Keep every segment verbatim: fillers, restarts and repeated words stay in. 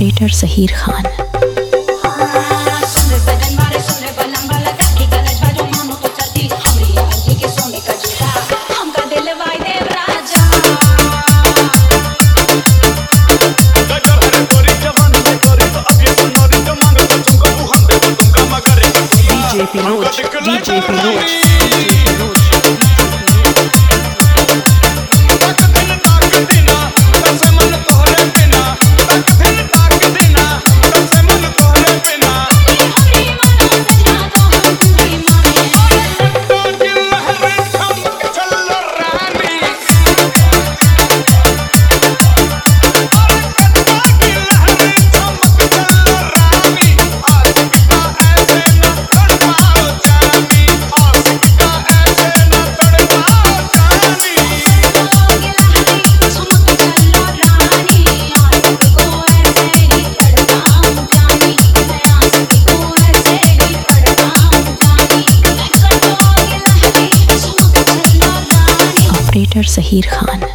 Operator Zaheer Khan. DJ Firoz, DJ Firoz, operator Zaheer Khan.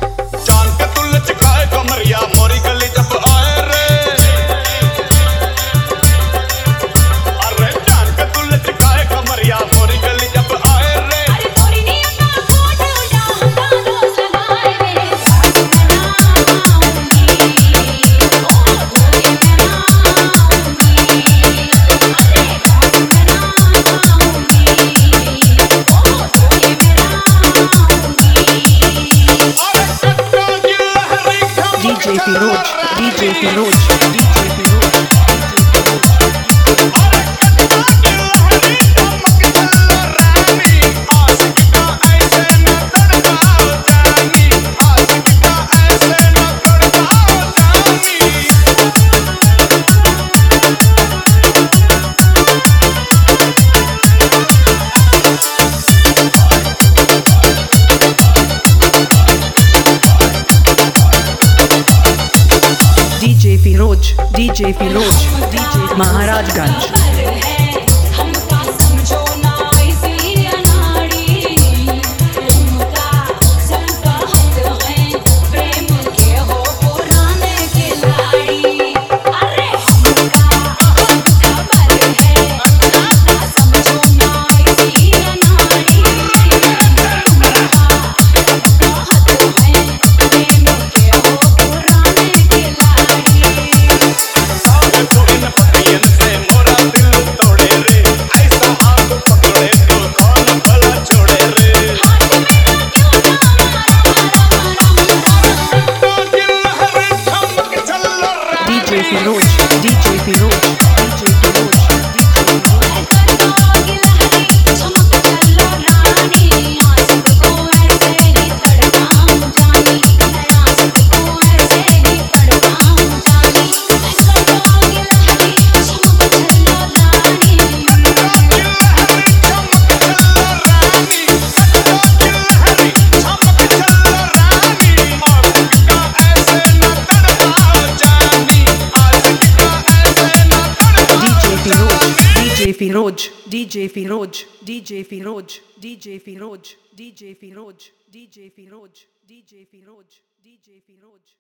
DJ Firoz, DJ Firoz, DJ Firoz, DJ Firoz, DJ Firoz, DJ Maharajganj. DJ Firoz, DJ Firoz, DJ Firoz, Firoz, DJ Firoz, DJ Firoz, DJ Firoz, DJ Firoz, DJ Firoz, DJ Firoz, DJ Firoz.